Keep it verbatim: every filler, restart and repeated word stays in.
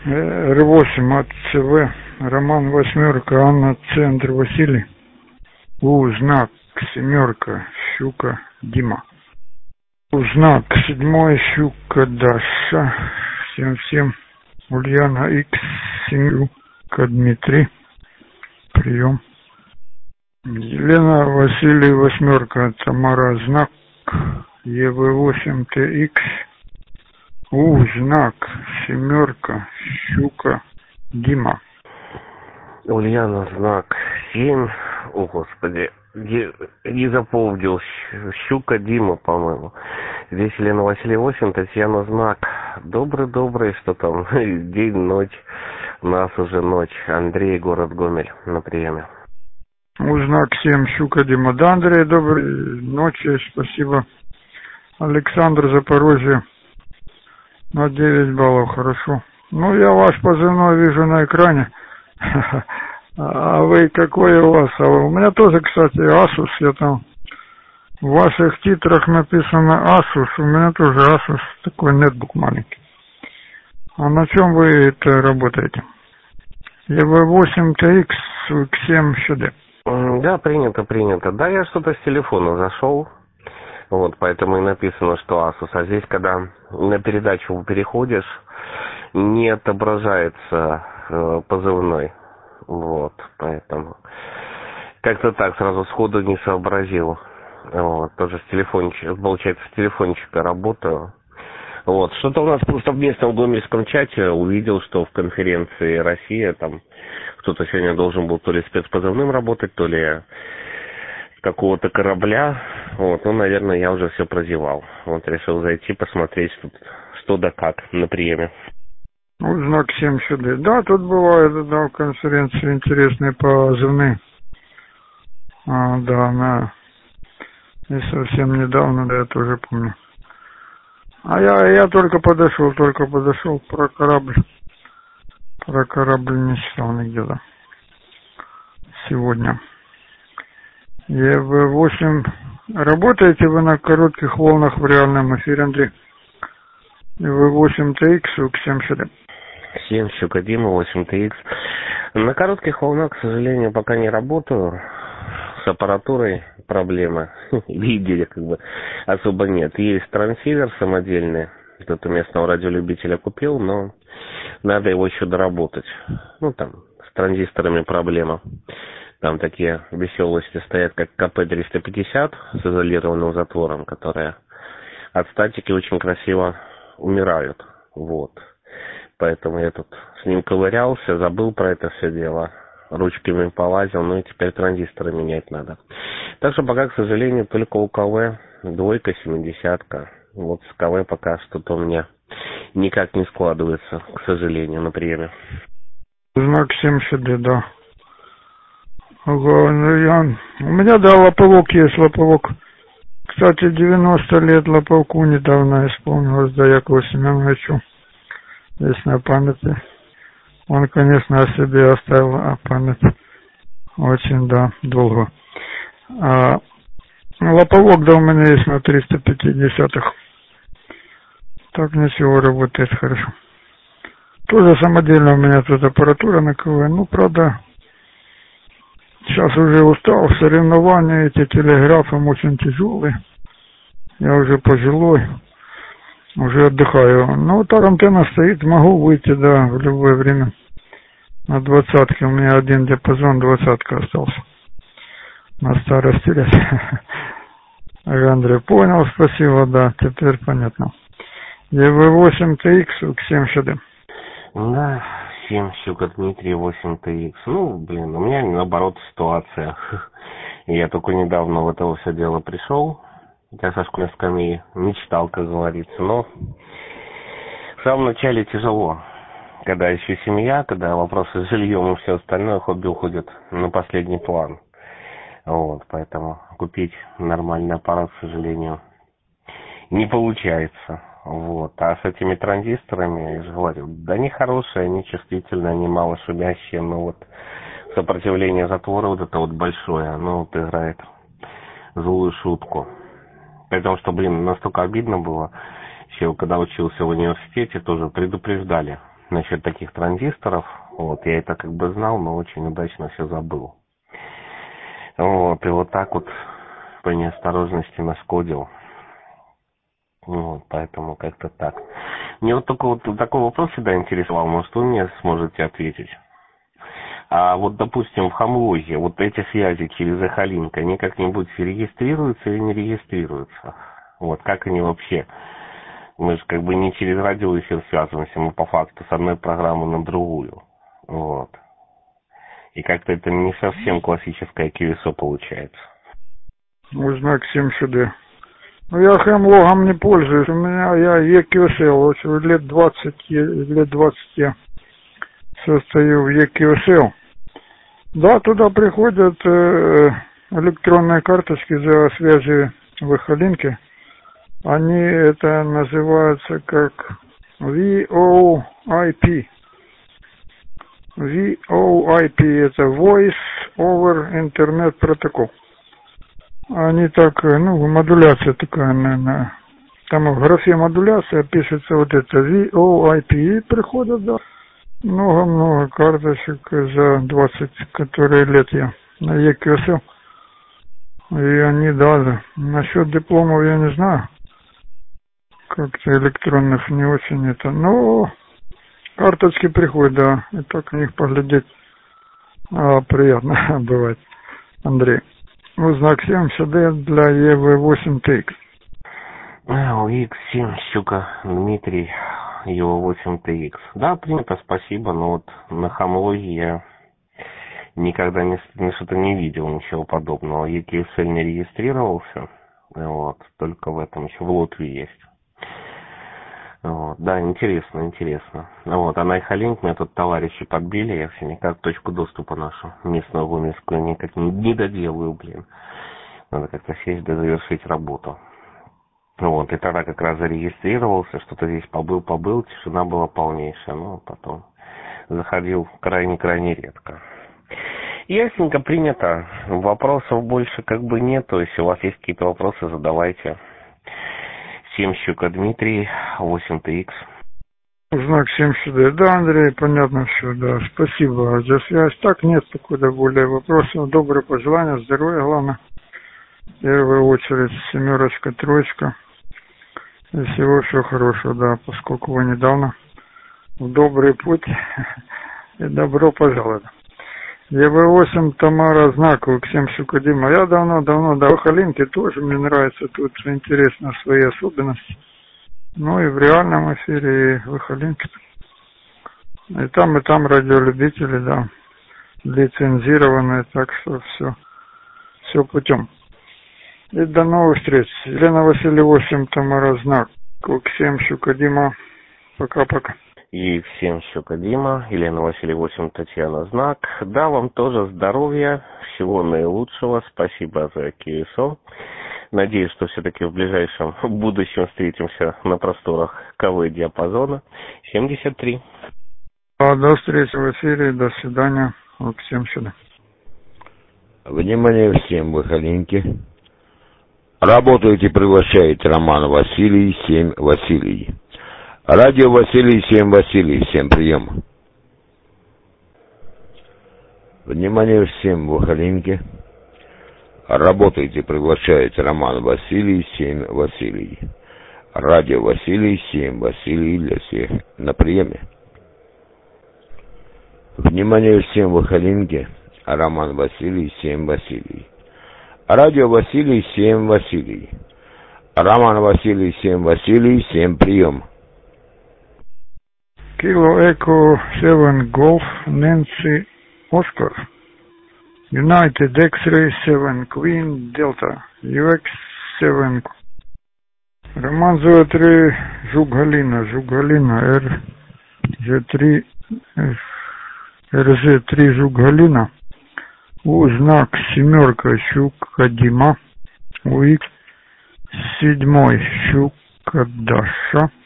Р восемь от ЦВ, Роман восьмерка, Анна Центр, Василий. У знак семерка, Щука, Дима. У знак седьмой, Щука, Даша. Всем-всем. Ульяна Икс, Щука, Дмитрий. Прием. Елена, Василий, восьмерка, Тамара, знак. ЕВ восемь, ТХ. У знак семерка, Щука, Дима. Ульяна, знак семь. О, Господи, не, не запомнил. Щука, Дима, по-моему. Здесь Елена, Василий, восемь, Татьяна, знак. Добрый-добрый, что там, день, ночь. У нас уже ночь. Андрей, город Гомель, на приеме. У знак семь, Щука, Дима. Да, Андрей, доброй ночи, спасибо. Александр, Запорожье. На девять баллов, хорошо. Ну, я ваш позывной вижу на экране. А вы какой у вас? А у меня тоже, кстати, Asus. Я там в ваших титрах написано Asus. У меня тоже Asus, такой нетбук маленький. А на чем вы это работаете? ЕВ восемь ТХ, семь ШД. Да, принято, принято. Да, я что-то с телефона зашел. Вот, поэтому и написано, что Asus. А здесь, когда на передачу переходишь, не отображается э, позывной. Вот, поэтому как-то так сразу сходу не сообразил. Вот, тоже с телефончика, получается, с телефончика работаю. Вот, что-то у нас просто в местном гомельском чате увидел, что в конференции «Россия» там кто-то сегодня должен был то ли спецпозывным работать, то ли с какого-то корабля. Вот, ну, наверное, я уже все прозевал. Вот, решил зайти, посмотреть, что, что да как на приеме. Ну, знак семь ШД. Да, тут бывают, да, конференции интересные позывные. А, да, на... И совсем недавно, да, я тоже помню. А я, я только подошел, только подошел про корабль. Про корабль не читал нигде, да. Сегодня. ЕВ восемь. Работаете вы на коротких волнах в реальном эфире, Андрей? ЕВ восемь ТХ, семь ШД. семь, Щука, Дима, восемь ТХ. На коротких волнах, к сожалению, пока не работаю. С аппаратурой проблемы. Видели, как бы, особо нет. Есть трансивер самодельный. Кто-то местного радиолюбителя купил, но надо его еще доработать. Ну, там, с транзисторами проблема. Там такие веселости стоят, как КП триста пятьдесят с изолированным затвором, которые от статики очень красиво умирают. Вот. Поэтому я тут с ним ковырялся, забыл про это все дело. Ручками полазил, ну и теперь транзисторы менять надо. Так что пока, к сожалению, только у КВ двойка, семидесятка. Вот с КВ пока что-то у меня никак не складывается, к сожалению, на приеме. Знак семь ШД, да. Ага, ну я... У меня, да, лоповок есть, лоповок. Кстати, девяносто лет лоповку недавно исполнилось, да, Якову Семеновичу. Есть на памяти. Он, конечно, о себе оставил а память очень, да, долго. А лоповок, да, у меня есть на триста пятидесятых. Так, ничего, работает хорошо. Тоже самодельно у меня тут аппаратура на КВ. Ну, правда, сейчас уже устал. Соревнования, эти телеграфы очень тяжелые. Я уже пожилой. Уже отдыхаю. Ну, вот антенна стоит, могу выйти, да, в любое время. На двадцатке у меня один диапазон, двадцатка остался. На старости лет. Андрей, понял, спасибо, да, теперь понятно. ЕВ восемь ТХ, семь ШД. Да, семь, Щука, Дмитрий, восемь ТХ. Ну, блин, у меня наоборот ситуация. Я только недавно в это все дело пришел. Я со школьной скамьи мечтал, как говорится, но в самом начале тяжело. Когда еще семья, когда вопросы с жильем и все остальное, хобби уходят на последний план. Вот, поэтому купить нормальный аппарат, к сожалению, не получается. Вот. А с этими транзисторами, я же говорю, да они хорошие, они чувствительные, они малошумящие, но вот сопротивление затвора вот это вот большое, оно вот играет злую шутку. Потому что, блин, настолько обидно было, еще когда учился в университете, тоже предупреждали. насчет таких транзисторов. Вот, я это как бы знал, но очень удачно все забыл. Вот, и вот так вот по неосторожности нашкодил. Вот, поэтому как-то так. Мне вот только вот такой вопрос всегда интересовал, может, вы мне сможете ответить. А вот, допустим, в Хамлоге вот эти связи через Эхолинк, они как-нибудь регистрируются или не регистрируются? Вот, как они вообще? Мы же как бы не через радиоэфир связываемся, мы по факту с одной программы на другую. Вот. И как-то это не совсем классическое кью эс о получается. Узнак семьдесят ди. Ну, я Хемлогом не пользуюсь. У меня я и кью эс эл. Вот лет двадцать, лет двадцать я состою в и кью эс эл. Да, туда приходят э, электронные карточки за связи в Эхолинке. Они это называются как ви о ай пи. ви о ай пи это Voice over Internet Protocol. Они так, ну, модуляция такая, наверное. Там в графе модуляция пишется вот это ви о ай пи. И приходят, да, много-много карточек за двадцать, которые лет я на и кью эс эл. И они, да, насчет дипломов я не знаю. Как-то электронных не очень это. Но карточки приходят, да. И так на них поглядеть а, приятно бывает. Андрей. Узнак семьдесят ди для и ви восемь ти икс. у икс семь, щука, Дмитрий, и ви восемь ти икс. Да, принято, спасибо, но вот на Хамлоге я никогда не, не что-то не видел, ничего подобного. и кью эс эл не регистрировался, вот, только в этом еще в Латвии есть. Вот, да, интересно, интересно. Вот, а на Эхолинк меня тут товарищи подбили, я все никак точку доступа нашу местную вымеску никак не, не доделаю, блин. Надо как-то сесть да завершить работу. Вот, и тогда как раз зарегистрировался, что-то здесь побыл-побыл, тишина была полнейшая, ну, потом заходил крайне-крайне редко. Ясненько, принято. Вопросов больше как бы нет, то есть у вас есть какие-то вопросы, задавайте. семь щука Дмитрий, восемь ти икс. Знак семьдесят ди. Да, Андрей, понятно все, да. Спасибо за связь. Так, нет какой-то более вопросов. Добрые пожелания, здоровья, главное. В первую очередь, семерочка, троечка. И всего всего хорошего, да, поскольку вы недавно в добрый путь. И добро пожаловать. и ви восемь Тамара Знакова, Ксем Шукадима. Я давно-давно, да, в Эхолинке тоже мне нравится, тут интересно свои особенности. Ну и в реальном эфире, и в Эхолинке. И там, и там радиолюбители, да, лицензированные, так что все, все путем. И до новых встреч. Елена Васильева восемь Тамара Знакова, Ксем Шукадима. Пока-пока. И всем Щукадима, Елена Васильева восемь, Татьяна Знак. Да, вам тоже здоровья, всего наилучшего, спасибо за кью эс о. Надеюсь, что все-таки в ближайшем будущем встретимся на просторах КВ-диапазона семьдесят три. А, до встречи в эфире, до свидания, всем сюда. Внимание всем в Эхолинке. Работаете, приглашает Роман Василий, семь Василий. Радио Василий, семь Василий, всем прием. Внимание всем в Эхолинке. Работаете, приглашает Роман Василий, семь Василий. Радио Василий, семь Василий для всех на приеме. Внимание всем в Эхолинке. Роман Василий, семь Василий. Радио Василий, семь Василий. Роман Василий, семь Василий, всем прием. Kilo Echo seven Golf Nancy Oscar. United X-Ray seven Queen Delta. ю экс семь. Роман зэ три Жук Галина. Жук Галина. эр зэ три эр зэ три Жук Галина. У знак семерка Щука Дима. У Икс седьмой Щука Даша.